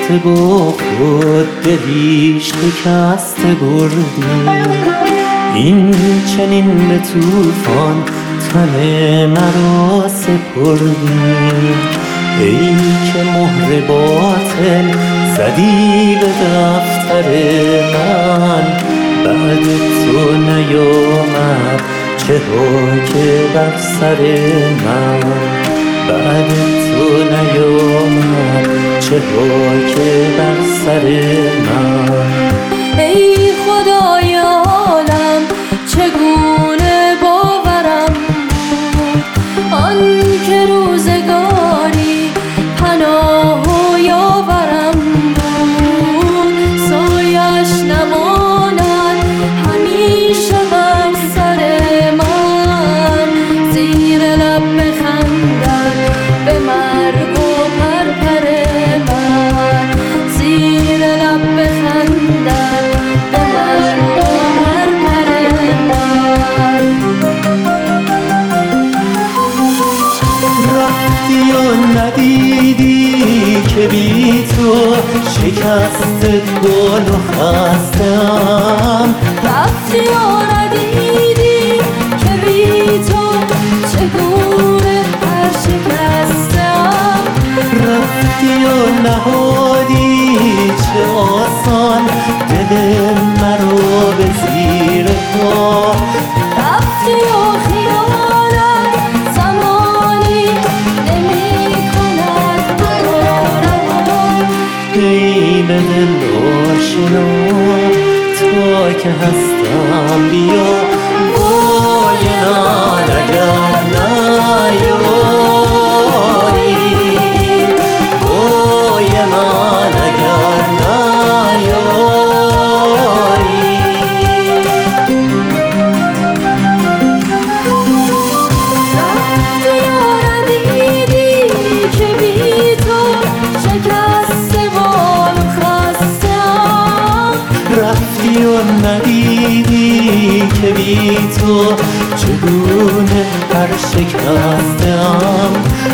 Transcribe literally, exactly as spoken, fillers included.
رفته با خود دلی شکسته بردی، این چنین به طوفان تن مرا سپردی. ای که مهر باطل زدی به دفتر من، بعد تو نیامد چه ها که بر سر من، بعد تو نیامد چه ها که بر سر من. ای خدای عالم چگونه باورم بود آن که روزگاری پناه و یاورم بود، سایش نماند همیشه بر سر من، زیر لب بخندد به مرگ و پرپر من، زیر لب بخندد به مرگ و پرپر من. رفتی و ندیدی که بی تو شکست دل و خستم، رفتی و ندیدی که بی تو چگونه پر شکستم، رفتی و نهادی چه آسان دل مرا به زیر پا، رفتی و خیالت زمانی نمی کند مرا رها. ای به دل آشنا تا که هستم بیا، وای من اگر نیایی، وای من اگر نیایی. رفتی و ندیدی که بی تو شکسته بال و خستم، رفتی و ندیدی که بی تو چگونه پر شکستم،